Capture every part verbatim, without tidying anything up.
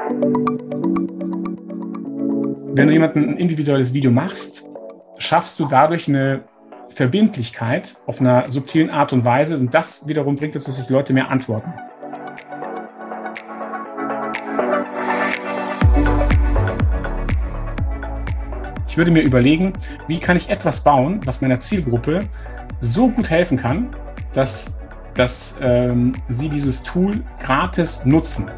Wenn du jemandem ein individuelles Video machst, schaffst du dadurch eine Verbindlichkeit auf einer subtilen Art und Weise und das wiederum bringt dazu, dass sich Leute mehr antworten. Ich würde mir überlegen, wie kann ich etwas bauen, was meiner Zielgruppe so gut helfen kann, dass, dass ähm, sie dieses Tool gratis nutzen.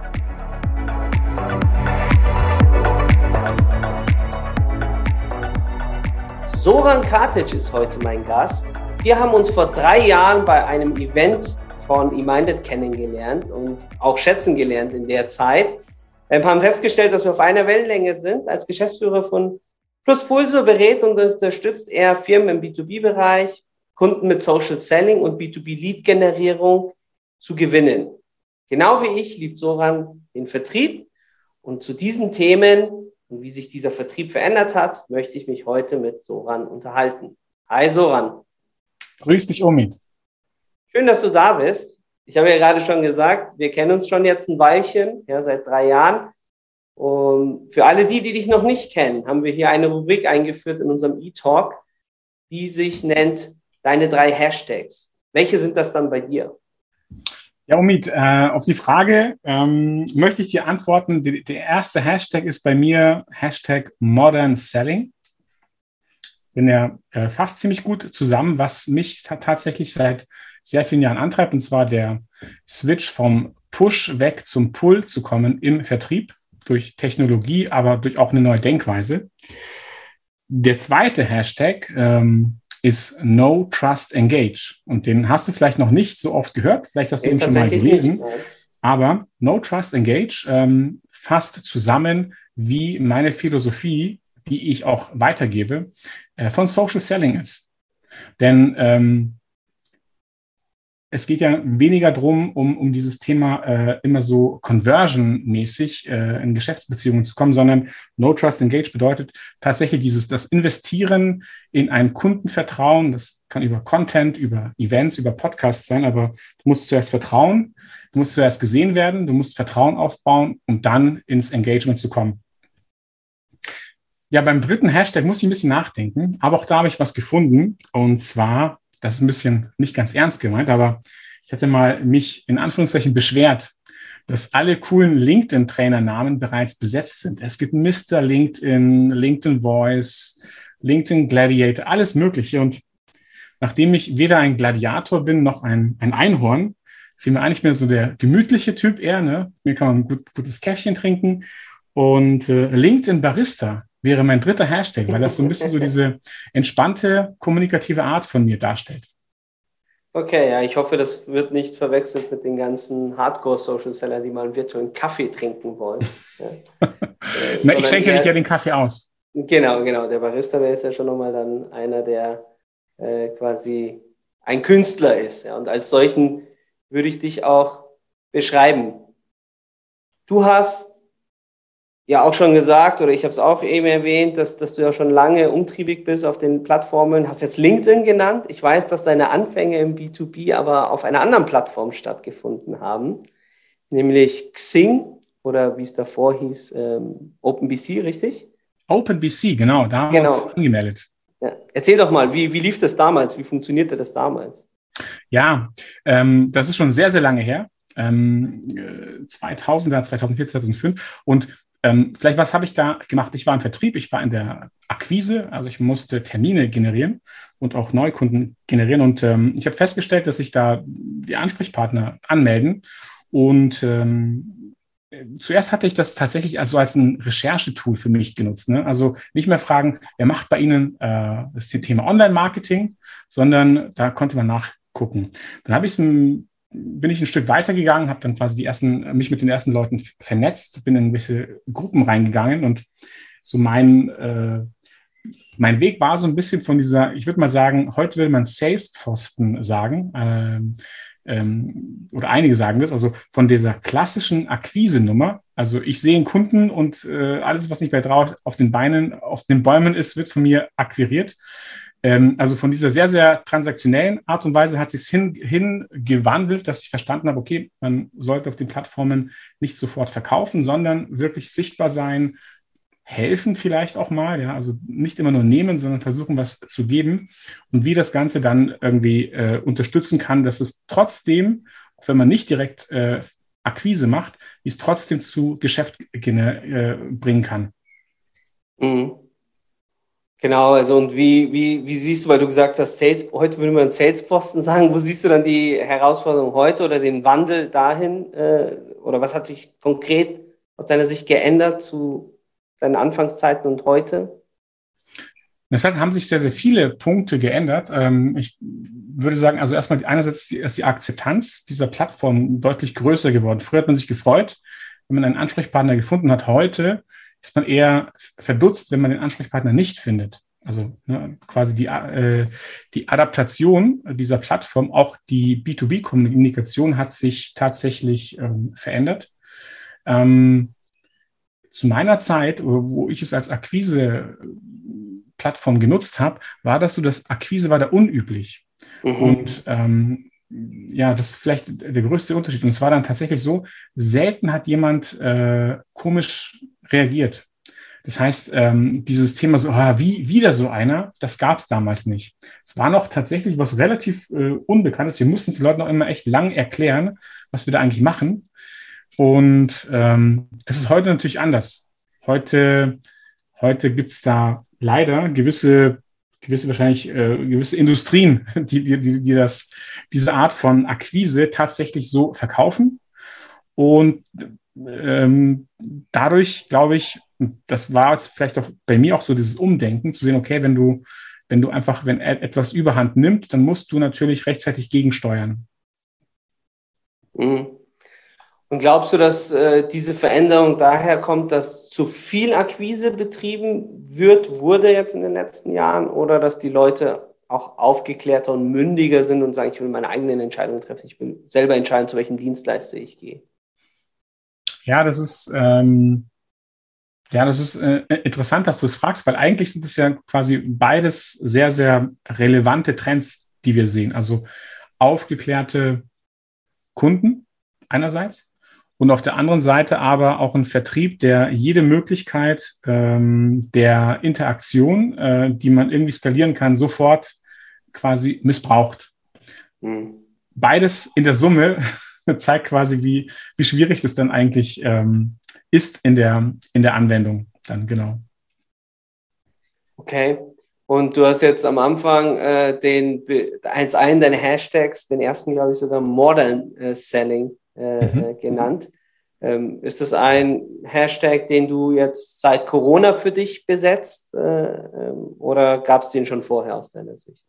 Zoran Katic ist heute mein Gast. Wir haben uns vor drei Jahren bei einem Event von eMinded kennengelernt und auch schätzen gelernt in der Zeit. Wir haben festgestellt, dass wir auf einer Wellenlänge sind. Als Geschäftsführer von Pluspulso berät und unterstützt er Firmen im B zwei B-Bereich, Kunden mit Social Selling und B zwei B-Lead-Generierung zu gewinnen. Genau wie ich liebt Zoran den Vertrieb und zu diesen Themen und wie sich dieser Vertrieb verändert hat, möchte ich mich heute mit Zoran unterhalten. Hi Zoran. Grüß dich, Omid. Schön, dass du da bist. Ich habe ja gerade schon gesagt, wir kennen uns schon jetzt ein Weilchen, ja, seit drei Jahren. Und für alle die, die dich noch nicht kennen, haben wir hier eine Rubrik eingeführt in unserem E-Talk, die sich nennt Deine drei Hashtags. Welche sind das dann bei dir? Ja, Omid, äh, auf die Frage ähm, möchte ich dir antworten. Die, der erste Hashtag ist bei mir Hashtag Modern Selling. Bin ja äh, fast ziemlich gut zusammen, was mich t- tatsächlich seit sehr vielen Jahren antreibt, und zwar der Switch vom Push weg zum Pull zu kommen im Vertrieb durch Technologie, aber durch auch eine neue Denkweise. Der zweite Hashtag ähm, ist No Trust Engage. Und den hast du vielleicht noch nicht so oft gehört. Vielleicht hast du ihn schon mal gelesen. Nicht, aber No Trust Engage ähm, fasst zusammen, wie meine Philosophie, die ich auch weitergebe, äh, von Social Selling ist. Denn ähm, es geht ja weniger darum, um, um dieses Thema äh, immer so conversion-mäßig äh, in Geschäftsbeziehungen zu kommen, sondern No Trust Engage bedeutet tatsächlich dieses, das Investieren in ein Kundenvertrauen. Das kann über Content, über Events, über Podcasts sein, aber du musst zuerst vertrauen, du musst zuerst gesehen werden, du musst Vertrauen aufbauen, um dann ins Engagement zu kommen. Ja, beim dritten Hashtag muss ich ein bisschen nachdenken, aber auch da habe ich was gefunden, und zwar, das ist ein bisschen nicht ganz ernst gemeint, aber ich hatte mal mich in Anführungszeichen beschwert, dass alle coolen LinkedIn-Trainernamen bereits besetzt sind. Es gibt Mister LinkedIn, LinkedIn Voice, LinkedIn Gladiator, alles Mögliche. Und nachdem ich weder ein Gladiator bin noch ein, ein Einhorn, fiel mir eigentlich mehr so der gemütliche Typ eher. Ne? Mir kann man ein gut, gutes Käffchen trinken. Und äh, LinkedIn Barista wäre mein dritter Hashtag, weil das so ein bisschen so diese entspannte, kommunikative Art von mir darstellt. Okay, ja, ich hoffe, das wird nicht verwechselt mit den ganzen Hardcore-Social-Seller, die mal einen virtuellen Kaffee trinken wollen. Ja. äh, Na, ich schenke eher, ja den Kaffee aus. Genau, genau. Der Barista, der ist ja schon nochmal dann einer, der äh, quasi ein Künstler ist. Ja. Und als solchen würde ich dich auch beschreiben. Du hast ja auch schon gesagt, oder ich habe es auch eben erwähnt, dass, dass du ja schon lange umtriebig bist auf den Plattformen. Hast jetzt LinkedIn genannt. Ich weiß, dass deine Anfänge im B zwei B aber auf einer anderen Plattform stattgefunden haben, nämlich Xing oder wie es davor hieß, ähm, OpenBC, richtig? OpenBC, genau, damals genau. angemeldet. Ja. Erzähl doch mal, wie, wie lief das damals? Wie funktionierte das damals? Ja, ähm, das ist schon sehr, sehr lange her. Ähm, zweitausender, zweitausendvier, zweitausendfünf. Und Ähm, vielleicht, was habe ich da gemacht? Ich war im Vertrieb, ich war in der Akquise, also ich musste Termine generieren und auch Neukunden generieren. Und ähm, ich habe festgestellt, dass sich da die Ansprechpartner anmelden. Und ähm, zuerst hatte ich das tatsächlich also als ein Recherchetool für mich genutzt. Ne? Also nicht mehr fragen, wer macht bei Ihnen äh, das Thema Online-Marketing, sondern da konnte man nachgucken. Dann habe ich es bin ich ein Stück weitergegangen, habe dann quasi die ersten, mich mit den ersten Leuten vernetzt, bin in gewisse Gruppen reingegangen und so mein, äh, mein Weg war so ein bisschen von dieser, ich würde mal sagen, heute will man Salespfosten sagen, ähm, ähm, oder einige sagen das, also von dieser klassischen Akquise-Nummer, also ich sehe einen Kunden und äh, alles, was nicht mehr drauf auf den Beinen, auf den Bäumen ist, wird von mir akquiriert, Ähm, also von dieser sehr, sehr transaktionellen Art und Weise hat sich hin, hingewandelt, dass ich verstanden habe, okay, man sollte auf den Plattformen nicht sofort verkaufen, sondern wirklich sichtbar sein, helfen vielleicht auch mal, ja, also nicht immer nur nehmen, sondern versuchen, was zu geben und wie das Ganze dann irgendwie äh, unterstützen kann, dass es trotzdem, auch wenn man nicht direkt äh, Akquise macht, wie es trotzdem zu Geschäft äh, bringen kann. Mhm. Genau, also und wie, wie, wie siehst du, weil du gesagt hast, Sales, heute würde man Salesposten sagen, wo siehst du dann die Herausforderung heute oder den Wandel dahin äh, oder was hat sich konkret aus deiner Sicht geändert zu deinen Anfangszeiten und heute? Deshalb haben sich sehr, sehr viele Punkte geändert. Ähm, ich würde sagen, also erstmal einerseits ist die Akzeptanz dieser Plattform deutlich größer geworden. Früher hat man sich gefreut, wenn man einen Ansprechpartner gefunden hat. Heute ist man eher verdutzt, wenn man den Ansprechpartner nicht findet. Also ne, quasi die, äh, die Adaptation dieser Plattform, auch die B zwei B-Kommunikation hat sich tatsächlich ähm, verändert. Ähm, zu meiner Zeit, wo ich es als Akquise-Plattform genutzt habe, war das so, dass Akquise war da unüblich. Mhm. Und ähm, ja, das ist vielleicht der größte Unterschied. Und es war dann tatsächlich so, selten hat jemand äh, komisch reagiert. Das heißt, ähm, dieses Thema so, ah, wie wieder so einer, das gab es damals nicht. Es war noch tatsächlich was relativ äh, Unbekanntes. Wir mussten es den Leuten noch immer echt lang erklären, was wir da eigentlich machen. Und ähm, das ist heute natürlich anders. Heute, heute gibt es da leider gewisse, gewisse wahrscheinlich äh, gewisse Industrien, die, die, die das, diese Art von Akquise tatsächlich so verkaufen. Und ähm, dadurch, glaube ich, das war jetzt vielleicht auch bei mir auch so dieses Umdenken, zu sehen, okay, wenn du, wenn du einfach, wenn etwas Überhand nimmt, dann musst du natürlich rechtzeitig gegensteuern. Mhm. Und glaubst du, dass äh, diese Veränderung daher kommt, dass zu viel Akquise betrieben wird, wurde jetzt in den letzten Jahren, oder dass die Leute auch aufgeklärter und mündiger sind und sagen, ich will meine eigenen Entscheidungen treffen, ich will selber entscheiden, zu welchem Dienstleister ich gehe? Ja, das ist, ähm, ja, das ist äh, interessant, dass du es fragst, weil eigentlich sind es ja quasi beides sehr, sehr relevante Trends, die wir sehen. Also aufgeklärte Kunden einerseits und auf der anderen Seite aber auch ein Vertrieb, der jede Möglichkeit ähm, der Interaktion, äh, die man irgendwie skalieren kann, sofort quasi missbraucht. Mhm. Beides in der Summe zeigt quasi, wie, wie schwierig das dann eigentlich ähm, ist in der, in der Anwendung dann, genau. Okay. Und du hast jetzt am Anfang äh, den eins einen deine Hashtags, den ersten, glaube ich, sogar Modern äh, Selling äh, mhm. genannt. Ähm, ist das ein Hashtag, den du jetzt seit Corona für dich besetzt äh, ähm, oder gab es den schon vorher aus deiner Sicht?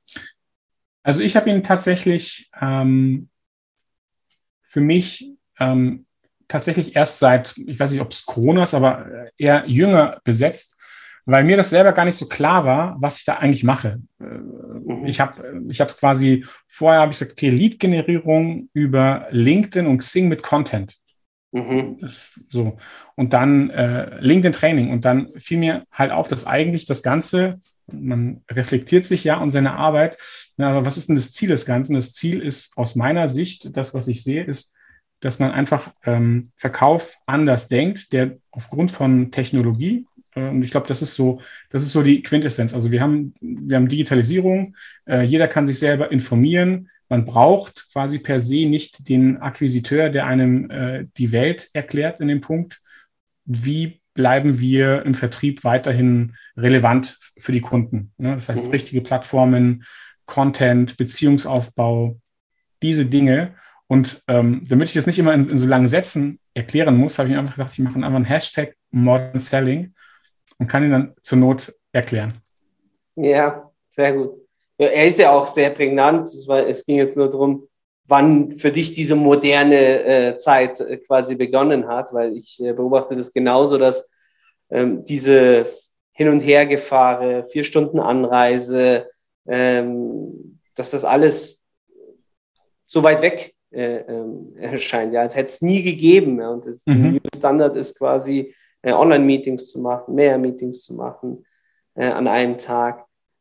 Also ich habe ihn tatsächlich ähm, für mich ähm, tatsächlich erst seit, ich weiß nicht, ob es Corona ist, aber eher jünger besetzt, weil mir das selber gar nicht so klar war, was ich da eigentlich mache. Mhm. Ich habe ich habe es quasi, vorher habe ich gesagt, okay, Lead-Generierung über LinkedIn und Xing mit Content. Mhm. Das, so. Und dann äh, LinkedIn-Training. Und dann fiel mir halt auf, dass eigentlich das Ganze, man reflektiert sich ja an seine Arbeit, na, aber was ist denn das Ziel des Ganzen? Das Ziel ist aus meiner Sicht, das, was ich sehe, ist, dass man einfach ähm, Verkauf anders denkt, der aufgrund von Technologie, äh, und ich glaube, das ist so, das ist so die Quintessenz. Also wir haben, wir haben Digitalisierung, äh, jeder kann sich selber informieren. Man braucht quasi per se nicht den Akquisiteur, der einem äh, die Welt erklärt in dem Punkt. Wie bleiben wir im Vertrieb weiterhin relevant für die Kunden? Ne? Das heißt, mhm. richtige Plattformen, Content, Beziehungsaufbau, diese Dinge. Und ähm, damit ich das nicht immer in, in so langen Sätzen erklären muss, habe ich einfach gedacht, ich mache einfach einen Hashtag Modern Selling und kann ihn dann zur Not erklären. Ja, sehr gut. Ja, er ist ja auch sehr prägnant. Es, war, es ging jetzt nur darum, wann für dich diese moderne äh, Zeit äh, quasi begonnen hat, weil ich äh, beobachte das genauso, dass ähm, dieses Hin- und Hergefahre, vier Stunden Anreise, ähm, dass das alles so weit weg äh, ähm, erscheint, ja, als hätte es nie gegeben. Ja, und das mhm. Standard ist quasi, äh, Online-Meetings zu machen, mehr Meetings zu machen äh, an einem Tag.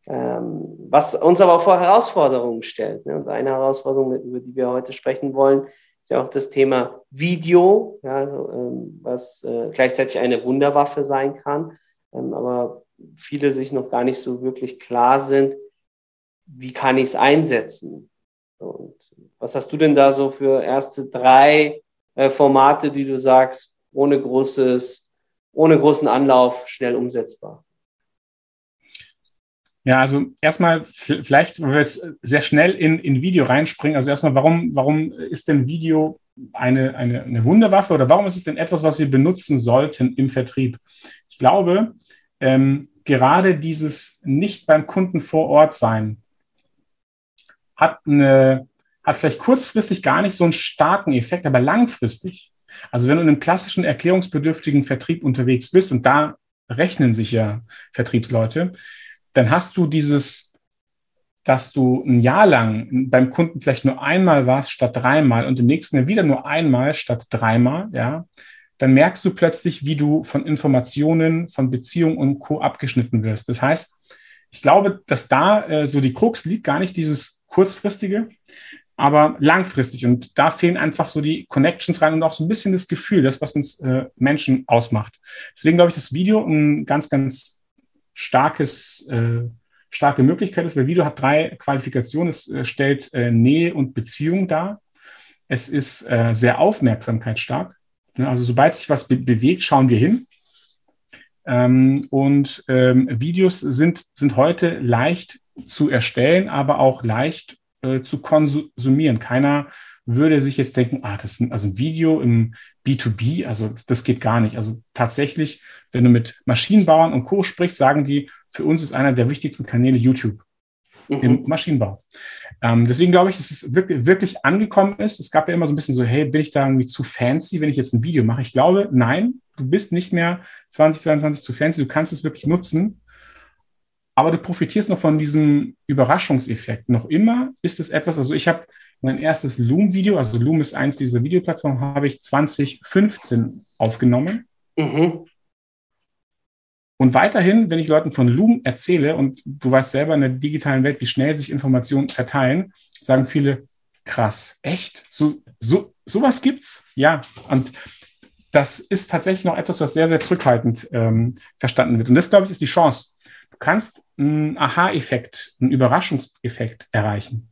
ähm, was uns aber auch vor Herausforderungen stellt. Ne? Und eine Herausforderung, über die wir heute sprechen wollen, ist ja auch das Thema Video, ja, also, ähm, was äh, gleichzeitig eine Wunderwaffe sein kann, ähm, aber viele sich noch gar nicht so wirklich klar sind, wie kann ich es einsetzen? Und was hast du denn da so für erste drei äh, Formate, die du sagst, ohne großes, ohne großen Anlauf schnell umsetzbar? Ja, also erstmal vielleicht, wenn wir jetzt sehr schnell in, in Video reinspringen, also erstmal, warum, warum ist denn Video eine, eine, eine Wunderwaffe oder warum ist es denn etwas, was wir benutzen sollten im Vertrieb? Ich glaube, ähm, gerade dieses nicht beim Kunden vor Ort sein hat, eine, hat vielleicht kurzfristig gar nicht so einen starken Effekt, aber langfristig, also wenn du in einem klassischen erklärungsbedürftigen Vertrieb unterwegs bist, und da rechnen sich ja Vertriebsleute, dann hast du dieses, dass du ein Jahr lang beim Kunden vielleicht nur einmal warst statt dreimal und im nächsten Jahr wieder nur einmal statt dreimal, ja, dann merkst du plötzlich, wie du von Informationen, von Beziehungen und Co. abgeschnitten wirst. Das heißt, ich glaube, dass da äh, so die Krux liegt, gar nicht dieses kurzfristige, aber langfristig. Und da fehlen einfach so die Connections rein und auch so ein bisschen das Gefühl, das, was uns äh, Menschen ausmacht. Deswegen glaube ich, das Video ein ganz, ganz starkes, äh, starke Möglichkeit ist, weil Video hat drei Qualifikationen. Es äh, stellt äh, Nähe und Beziehung dar. Es ist äh, sehr aufmerksamkeitsstark. Ja, also sobald sich was be- bewegt, schauen wir hin. Ähm, und ähm, Videos sind, sind heute leicht zu erstellen, aber auch leicht äh, zu konsumieren. Keiner würde sich jetzt denken, ah, das ist also ein Video im B zwei B, also das geht gar nicht. Also tatsächlich, wenn du mit Maschinenbauern und Co. sprichst, sagen die, für uns ist einer der wichtigsten Kanäle YouTube mhm. im Maschinenbau. Ähm, deswegen glaube ich, dass es wirklich, wirklich angekommen ist. Es gab ja immer so ein bisschen so, hey, bin ich da irgendwie zu fancy, wenn ich jetzt ein Video mache? Ich glaube, nein, du bist nicht mehr zwanzig zweiundzwanzig zu fancy, du kannst es wirklich nutzen. Aber du profitierst noch von diesem Überraschungseffekt. Noch immer ist es etwas, also ich habe mein erstes Loom-Video, also Loom ist eins dieser Videoplattformen, habe ich zwanzig fünfzehn aufgenommen. Mhm. Und weiterhin, wenn ich Leuten von Loom erzähle, und du weißt selber in der digitalen Welt, wie schnell sich Informationen verteilen, sagen viele, krass, echt? So, so, sowas gibt's? Ja, und das ist tatsächlich noch etwas, was sehr, sehr zurückhaltend ähm, verstanden wird. Und das, glaube ich, ist die Chance. Du kannst einen Aha-Effekt, einen Überraschungseffekt erreichen.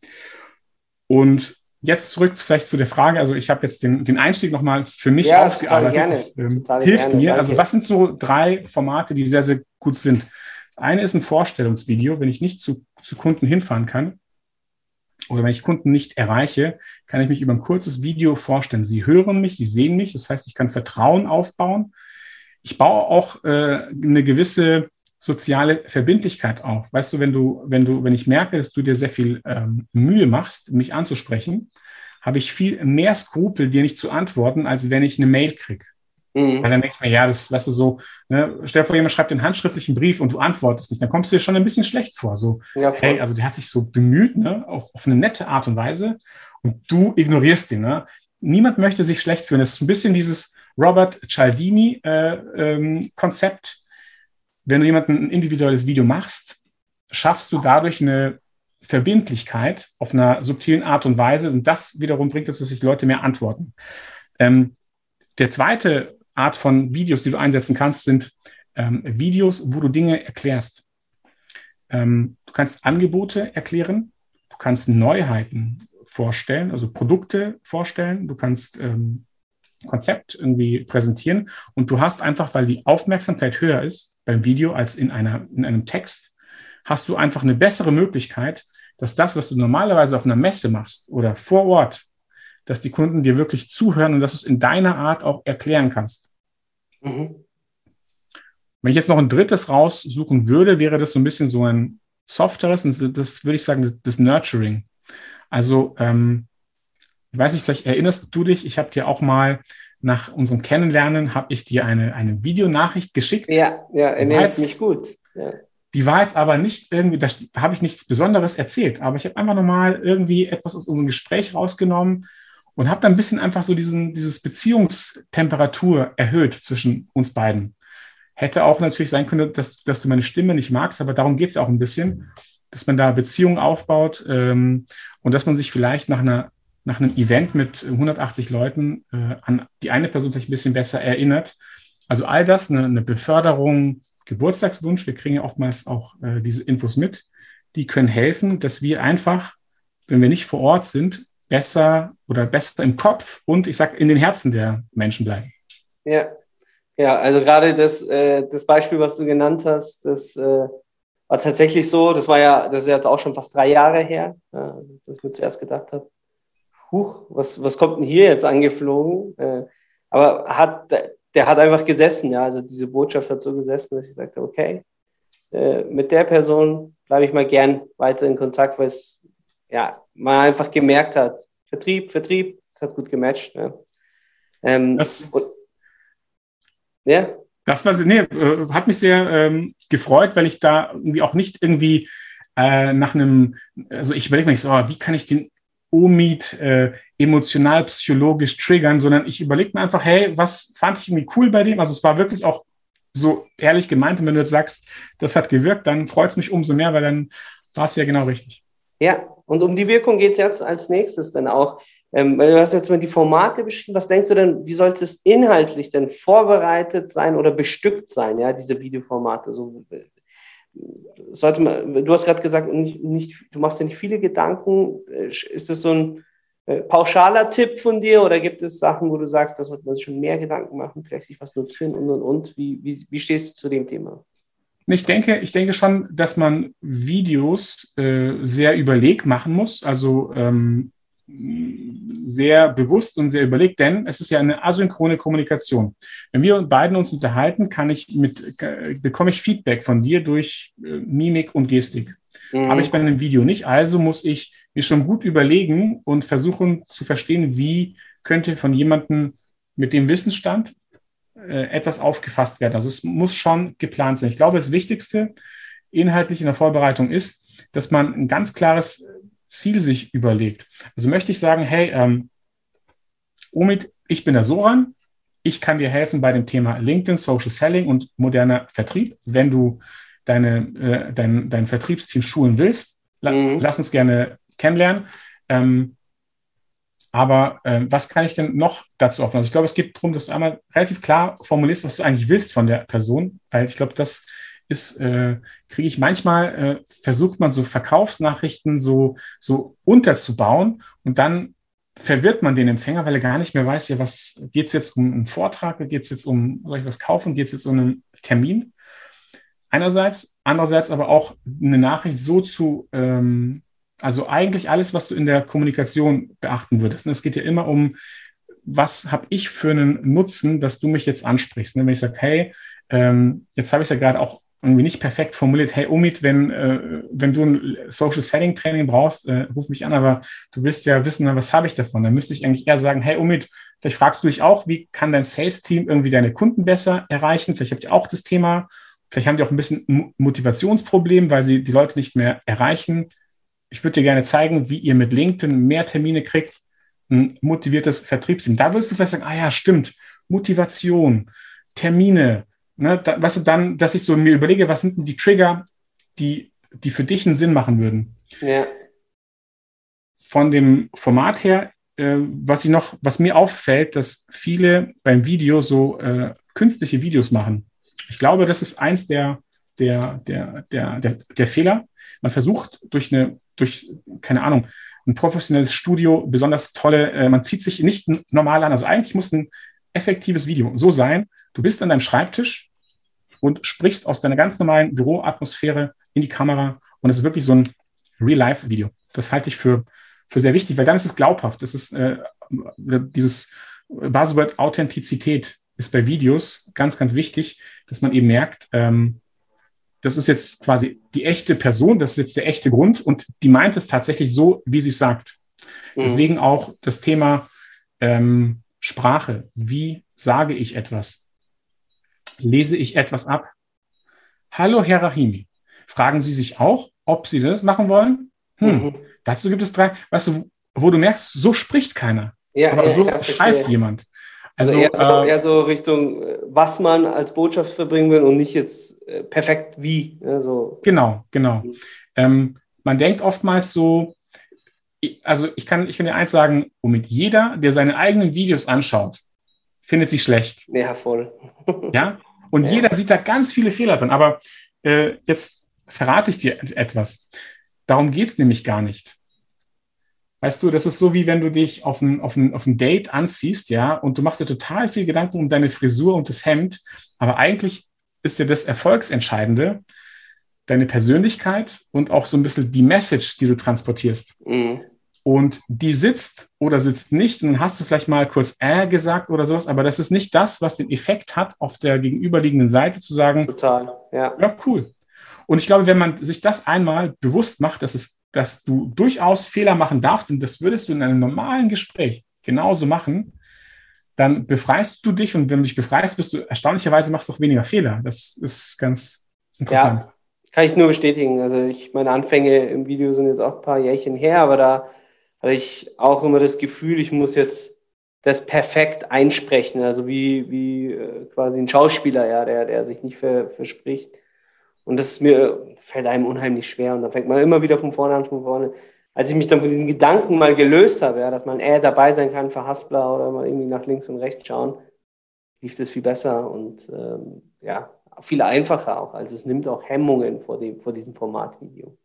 Und jetzt zurück vielleicht zu der Frage, also ich habe jetzt den, den Einstieg nochmal für mich ja, aufgearbeitet. Gerne. Das ähm, total hilft gerne, mir. danke. Also was sind so drei Formate, die sehr, sehr gut sind? Das eine ist ein Vorstellungsvideo, wenn ich nicht zu, zu Kunden hinfahren kann oder wenn ich Kunden nicht erreiche, kann ich mich über ein kurzes Video vorstellen. Sie hören mich, sie sehen mich, das heißt, ich kann Vertrauen aufbauen. Ich baue auch äh, eine gewisse soziale Verbindlichkeit auf. Weißt du, wenn du, wenn du, wenn ich merke, dass du dir sehr viel ähm, Mühe machst, mich anzusprechen, habe ich viel mehr Skrupel, dir nicht zu antworten, als wenn ich eine Mail kriege. Mhm. Weil dann denke ich mir, ja, das, weißt du, so, ne, stell dir vor, jemand schreibt einen handschriftlichen Brief und du antwortest nicht, dann kommst du dir schon ein bisschen schlecht vor. So, ja, hey, also der hat sich so bemüht, ne, auch auf eine nette Art und Weise, und du ignorierst ihn. Ne? Niemand möchte sich schlecht fühlen. Das ist ein bisschen dieses Robert Cialdini-Konzept. Äh, ähm, Wenn du jemandem ein individuelles Video machst, schaffst du dadurch eine Verbindlichkeit auf einer subtilen Art und Weise. Und das wiederum bringt dazu, dass sich Leute mehr antworten. Ähm, der zweite Art von Videos, die du einsetzen kannst, sind ähm, Videos, wo du Dinge erklärst. Ähm, du kannst Angebote erklären, du kannst Neuheiten vorstellen, also Produkte vorstellen, du kannst ähm, Konzept irgendwie präsentieren und du hast einfach, weil die Aufmerksamkeit höher ist beim Video als in, einer, in einem Text, hast du einfach eine bessere Möglichkeit, dass das, was du normalerweise auf einer Messe machst oder vor Ort, dass die Kunden dir wirklich zuhören und dass du es in deiner Art auch erklären kannst. Mhm. Wenn ich jetzt noch ein drittes raussuchen würde, wäre das so ein bisschen so ein softeres, und das würde ich sagen, das, das Nurturing. Also, ähm, ich weiß nicht, vielleicht erinnerst du dich, ich habe dir auch mal nach unserem Kennenlernen, habe ich dir eine, eine Videonachricht geschickt. Ja, ja, erinnert mich gut. Ja. Die war jetzt aber nicht irgendwie, da habe ich nichts Besonderes erzählt, aber ich habe einfach nochmal irgendwie etwas aus unserem Gespräch rausgenommen und habe dann ein bisschen einfach so diesen, dieses Beziehungstemperatur erhöht zwischen uns beiden. Hätte auch natürlich sein können, dass, dass du meine Stimme nicht magst, aber darum geht es auch ein bisschen, dass man da Beziehungen aufbaut ähm, und dass man sich vielleicht nach, einer, nach einem Event mit hundertachtzig Leuten äh, an die eine Person vielleicht ein bisschen besser erinnert. Also all das, eine, eine Beförderung, Geburtstagswunsch, wir kriegen ja oftmals auch äh, diese Infos mit, die können helfen, dass wir einfach, wenn wir nicht vor Ort sind, besser oder besser im Kopf und ich sage in den Herzen der Menschen bleiben. Ja, ja, also gerade das, äh, das Beispiel, was du genannt hast, das äh, war tatsächlich so, das war ja, das ist jetzt auch schon fast drei Jahre her, äh, dass ich mir zuerst gedacht habe, huch, was, was kommt denn hier jetzt angeflogen? Äh, aber hat, der hat einfach gesessen, ja, also diese Botschaft hat so gesessen, dass ich sagte, okay, äh, mit der Person bleibe ich mal gern weiter in Kontakt, weil es, ja, man einfach gemerkt hat, Vertrieb, Vertrieb, das hat gut gematcht. Ja. Ähm, das, und, ja. Das war, nee, hat mich sehr ähm, gefreut, weil ich da irgendwie auch nicht irgendwie äh, nach einem, also ich überlege mir so, oh, wie kann ich den Omid äh, emotional, psychologisch triggern, sondern ich überlege mir einfach, hey, was fand ich irgendwie cool bei dem? Also es war wirklich auch so ehrlich gemeint und wenn du jetzt sagst, das hat gewirkt, dann freut es mich umso mehr, weil dann war es ja genau richtig. Ja, und um die Wirkung geht es jetzt als nächstes dann auch. Ähm, weil du hast jetzt mal die Formate beschrieben. Was denkst du denn, wie sollte es inhaltlich denn vorbereitet sein oder bestückt sein, ja, diese Videoformate? So, sollte man, du hast gerade gesagt, nicht, nicht, du machst dir nicht viele Gedanken. Ist das so ein äh, pauschaler Tipp von dir oder gibt es Sachen, wo du sagst, da sollte man sich schon mehr Gedanken machen, vielleicht sich was notieren und und und? Wie, wie, wie stehst du zu dem Thema? Ich denke, ich denke schon, dass man Videos äh, sehr überlegt machen muss, also ähm, sehr bewusst und sehr überlegt, denn es ist ja eine asynchrone Kommunikation. Wenn wir beiden uns unterhalten, kann ich mit, äh, bekomme ich Feedback von dir durch äh, Mimik und Gestik. Mhm. Aber ich bei einem Video nicht, also muss ich mir schon gut überlegen und versuchen zu verstehen, wie könnte von jemandem mit dem Wissensstand etwas aufgefasst werden. Also es muss schon geplant sein. Ich glaube, das Wichtigste inhaltlich in der Vorbereitung ist, dass man ein ganz klares Ziel sich überlegt. Also möchte ich sagen, hey, ähm, Omid, ich bin der Soran, ich kann dir helfen bei dem Thema LinkedIn, Social Selling und moderner Vertrieb. Wenn du deine, äh, dein, dein Vertriebsteam schulen willst, la- mhm. lass uns gerne kennenlernen. Ähm, Aber äh, was kann ich denn noch dazu aufnehmen? Also ich glaube, es geht darum, dass du einmal relativ klar formulierst, was du eigentlich willst von der Person, weil ich glaube, das ist, äh, kriege ich manchmal, äh, versucht man so Verkaufsnachrichten so, so unterzubauen und dann verwirrt man den Empfänger, weil er gar nicht mehr weiß, ja, was geht es jetzt um einen Vortrag, geht es jetzt um, soll ich was kaufen, geht es jetzt um einen Termin? Einerseits, andererseits aber auch eine Nachricht so zu ähm, Also eigentlich alles, was du in der Kommunikation beachten würdest. Es geht ja immer um, was habe ich für einen Nutzen, dass du mich jetzt ansprichst. Wenn ich sage, hey, ähm, jetzt habe ich es ja gerade auch irgendwie nicht perfekt formuliert, hey Omid, wenn, äh, wenn du ein Social Selling Training brauchst, äh, ruf mich an, aber du willst ja wissen, was habe ich davon? Dann müsste ich eigentlich eher sagen, hey Omid, vielleicht fragst du dich auch, wie kann dein Sales-Team irgendwie deine Kunden besser erreichen? Vielleicht habt ihr auch das Thema, vielleicht haben die auch ein bisschen ein Motivationsproblem, weil sie die Leute nicht mehr erreichen. Ich würde dir gerne zeigen, wie ihr mit LinkedIn mehr Termine kriegt, ein motiviertes Vertriebsteam. Da würdest du vielleicht sagen, ah ja, stimmt, Motivation, Termine, ne, da, was dann, dass ich so mir überlege, was sind denn die Trigger, die, die für dich einen Sinn machen würden. Ja. Von dem Format her, äh, was ich noch, was mir auffällt, dass viele beim Video so äh, künstliche Videos machen. Ich glaube, das ist eins der, der, der, der, der, der Fehler. Man versucht durch eine durch, keine Ahnung, ein professionelles Studio, besonders tolle, äh, man zieht sich nicht normal an. Also eigentlich muss ein effektives Video so sein, du bist an deinem Schreibtisch und sprichst aus deiner ganz normalen Büroatmosphäre in die Kamera und es ist wirklich so ein Real-Life-Video. Das halte ich für, für sehr wichtig, weil dann ist es glaubhaft. Das ist äh, dieses Buzzword Authentizität ist bei Videos ganz, ganz wichtig, dass man eben merkt, ähm, das ist jetzt quasi die echte Person, das ist jetzt der echte Grund und die meint es tatsächlich so, wie sie es sagt. Mhm. Deswegen auch das Thema ähm, Sprache. Wie sage ich etwas? Lese ich etwas ab? Hallo, Herr Rahimi. Fragen Sie sich auch, ob Sie das machen wollen? Hm. Mhm. Dazu gibt es drei, weißt du, wo du merkst, so spricht keiner. Ja, aber ja, so ja, schreibt jemand. Also, Also eher, so, äh, eher so Richtung, was man als Botschaft verbringen will und nicht jetzt äh, perfekt wie. Ja, so. Genau, genau. Ähm, man denkt oftmals so, also ich kann, ich kann dir eins sagen, womit jeder, der seine eigenen Videos anschaut, findet sie schlecht. Ja, voll. Ja? Und Ja. jeder sieht da ganz viele Fehler drin. Aber äh, jetzt verrate ich dir etwas. Darum geht es nämlich gar nicht. Weißt du, das ist so, wie wenn du dich auf ein, auf ein, auf ein Date anziehst, ja, und du machst dir total viel Gedanken um deine Frisur und das Hemd, aber eigentlich ist ja das Erfolgsentscheidende deine Persönlichkeit und auch so ein bisschen die Message, die du transportierst. Mhm. Und die sitzt oder sitzt nicht, und dann hast du vielleicht mal kurz äh gesagt oder sowas, aber das ist nicht das, was den Effekt hat, auf der gegenüberliegenden Seite zu sagen, Total, ja. Ja, cool. Und ich glaube, wenn man sich das einmal bewusst macht, dass, es, dass du durchaus Fehler machen darfst, und das würdest du in einem normalen Gespräch genauso machen, dann befreist du dich, und wenn du dich befreist, bist du erstaunlicherweise machst du auch weniger Fehler. Das ist ganz interessant. Ja, kann ich nur bestätigen. Also ich, meine Anfänge im Video sind jetzt auch ein paar Jährchen her, aber da hatte ich auch immer das Gefühl, ich muss jetzt das perfekt einsprechen, also wie, wie äh, quasi ein Schauspieler, ja, der, der sich nicht ver, verspricht. Und das ist mir, fällt einem unheimlich schwer. Und dann fängt man immer wieder von vorne an, von vorne. Als ich mich dann von diesen Gedanken mal gelöst habe, ja, dass man eher dabei sein kann, Verhaspler oder mal irgendwie nach links und rechts schauen, lief das viel besser und ähm, ja, viel einfacher auch. Also es nimmt auch Hemmungen vor, dem, vor diesem Formatvideo.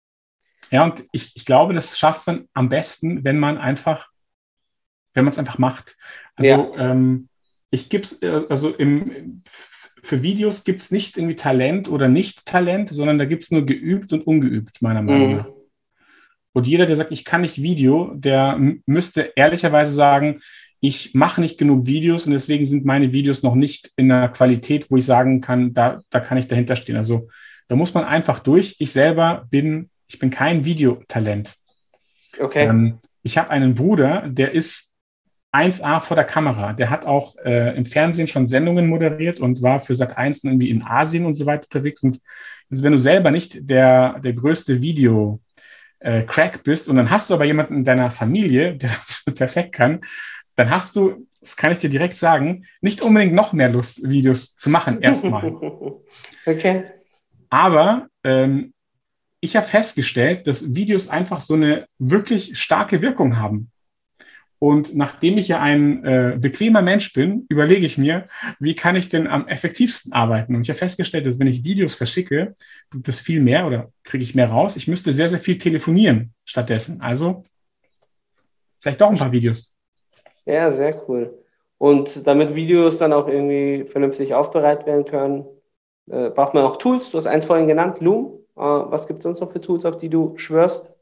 Ja, und ich, ich glaube, das schafft man am besten, wenn man einfach, wenn man es einfach macht. Also Ja. ähm, ich gebe es, äh, also im, für Videos gibt es nicht irgendwie Talent oder Nicht-Talent, sondern da gibt es nur geübt und ungeübt, meiner Meinung Mhm. nach. Und jeder, der sagt, ich kann nicht Video, der m- müsste ehrlicherweise sagen, ich mache nicht genug Videos und deswegen sind meine Videos noch nicht in einer Qualität, wo ich sagen kann, da, da kann ich dahinter stehen. Also da muss man einfach durch. Ich selber bin, ich bin kein Videotalent. Okay. Ähm, ich habe einen Bruder, der ist eins A vor der Kamera. Der hat auch äh, im Fernsehen schon Sendungen moderiert und war für Sat eins irgendwie in Asien und so weiter unterwegs. Und also wenn du selber nicht der, der größte Video äh, Crack bist und dann hast du aber jemanden in deiner Familie, der das perfekt kann, dann hast du, das kann ich dir direkt sagen, nicht unbedingt noch mehr Lust, Videos zu machen, erstmal. Okay. Aber ähm, ich habe festgestellt, dass Videos einfach so eine wirklich starke Wirkung haben. Und nachdem ich ja ein äh, bequemer Mensch bin, überlege ich mir, wie kann ich denn am effektivsten arbeiten? Und ich habe festgestellt, dass wenn ich Videos verschicke, gibt es viel mehr oder kriege ich mehr raus. Ich müsste sehr, sehr viel telefonieren stattdessen. Also vielleicht doch ein paar Videos. Ja, sehr cool. Und damit Videos dann auch irgendwie vernünftig aufbereitet werden können, äh, braucht man auch Tools. Du hast eins vorhin genannt, Loom. Äh, was gibt es sonst noch für Tools, auf die du schwörst?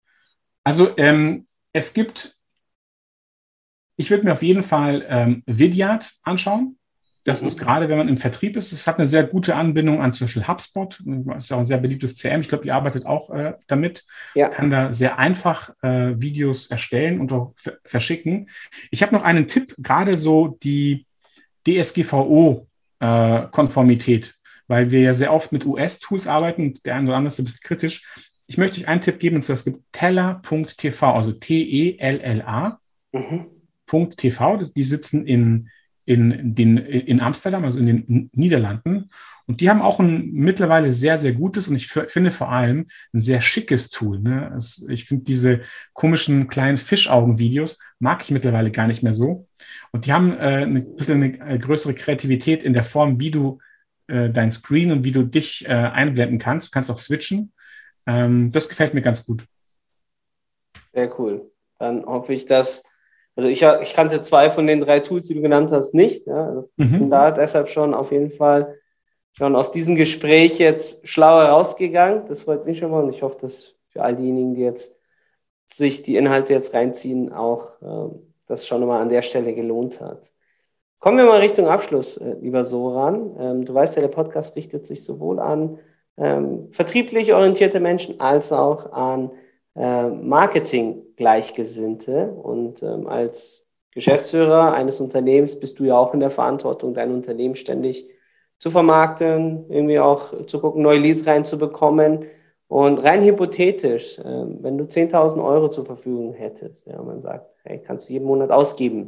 Also ähm, es gibt, ich würde mir auf jeden Fall ähm, Vidyard anschauen. Das Mhm. ist gerade, wenn man im Vertrieb ist, es hat eine sehr gute Anbindung an zum Beispiel HubSpot. Das ist ja auch ein sehr beliebtes C M. Ich glaube, ihr arbeitet auch äh, damit. Ja. Kann da sehr einfach äh, Videos erstellen und auch ver- verschicken. Ich habe noch einen Tipp, gerade so die D S G V O-Konformität, weil wir ja sehr oft mit U S-Tools arbeiten und der eine oder andere ist ein bisschen kritisch. Ich möchte euch einen Tipp geben, und zwar es gibt teller punkt t v, also T E L L A Mhm. Punkt T V. Das, die sitzen in, in, den, in Amsterdam, also in den Niederlanden. Und die haben auch ein mittlerweile sehr, sehr gutes und ich f- finde vor allem ein sehr schickes Tool. Ne? Es, ich finde diese komischen kleinen Fischaugen-Videos mag ich mittlerweile gar nicht mehr so. Und die haben äh, ein bisschen eine äh, größere Kreativität in der Form, wie du äh, dein Screen und wie du dich äh, einblenden kannst. Du kannst auch switchen. Ähm, das gefällt mir ganz gut. Sehr cool. Dann hoffe ich, dass, also ich, ich kannte zwei von den drei Tools, die du genannt hast, nicht. Ja? Also ich bin Mhm. da deshalb schon auf jeden Fall schon aus diesem Gespräch jetzt schlauer rausgegangen. Das freut mich schon mal und ich hoffe, dass für all diejenigen, die jetzt sich die Inhalte jetzt reinziehen, auch ähm, das schon mal an der Stelle gelohnt hat. Kommen wir mal Richtung Abschluss, äh, lieber Soran. Ähm, du weißt ja, der Podcast richtet sich sowohl an ähm, vertrieblich orientierte Menschen als auch an äh, Marketing-Gleichgesinnte. Und ähm, als Geschäftsführer eines Unternehmens bist du ja auch in der Verantwortung, dein Unternehmen ständig zu vermarkten, irgendwie auch zu gucken, neue Leads reinzubekommen. Und rein hypothetisch, äh, wenn du zehntausend Euro zur Verfügung hättest, ja, man sagt, hey, kannst du jeden Monat ausgeben,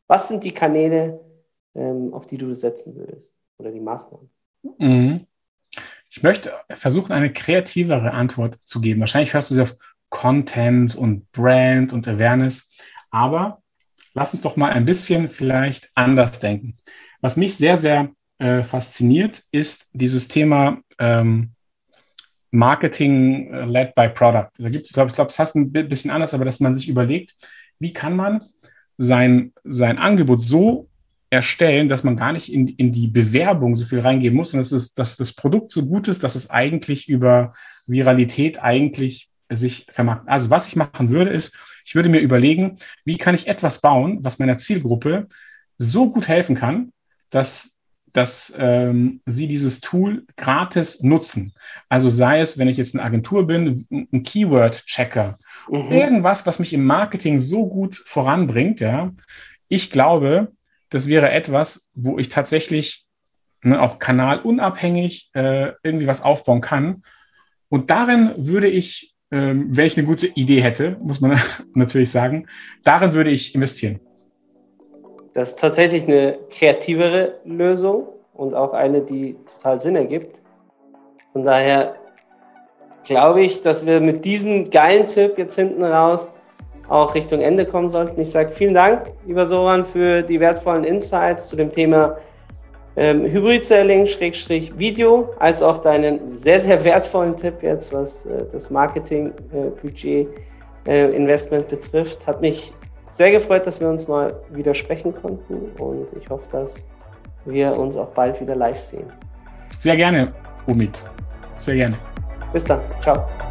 Was sind die Kanäle, ähm, auf die du setzen würdest oder die Maßnahmen? Mhm. Ich möchte versuchen, eine kreativere Antwort zu geben. Wahrscheinlich hörst du sie auf Content und Brand und Awareness, aber lass uns doch mal ein bisschen vielleicht anders denken. Was mich sehr, sehr äh, fasziniert, ist dieses Thema ähm, Marketing äh, led by Product. Da gibt es, glaube ich, glaube, es heißt ein bisschen anders, aber dass man sich überlegt, wie kann man sein, sein Angebot so erstellen, dass man gar nicht in, in die Bewerbung so viel reingeben muss, und dass, es, dass das Produkt so gut ist, dass es eigentlich über Viralität eigentlich sich vermarktet. Also was ich machen würde, ist, ich würde mir überlegen, wie kann ich etwas bauen, was meiner Zielgruppe so gut helfen kann, dass, dass ähm, sie dieses Tool gratis nutzen. Also sei es, wenn ich jetzt eine Agentur bin, ein Keyword-Checker, mhm. irgendwas, was mich im Marketing so gut voranbringt. Ja, ich glaube, das wäre etwas, wo ich tatsächlich ne, auch kanalunabhängig äh, irgendwie was aufbauen kann. Und darin würde ich, ähm, wenn ich eine gute Idee hätte, muss man natürlich sagen, darin würde ich investieren. Das ist tatsächlich eine kreativere Lösung und auch eine, die total Sinn ergibt. Von daher glaube ich, dass wir mit diesem geilen Tipp jetzt hinten raus auch Richtung Ende kommen sollten. Ich sage vielen Dank, lieber Soran, für die wertvollen Insights zu dem Thema ähm, Hybrid-Selling, Schrägstrich Video, als auch deinen sehr, sehr wertvollen Tipp jetzt, was äh, das Marketing-Budget-Investment äh, äh, betrifft. Hat mich sehr gefreut, dass wir uns mal wieder sprechen konnten, und ich hoffe, dass wir uns auch bald wieder live sehen. Sehr gerne, Umid. Sehr gerne. Bis dann. Ciao.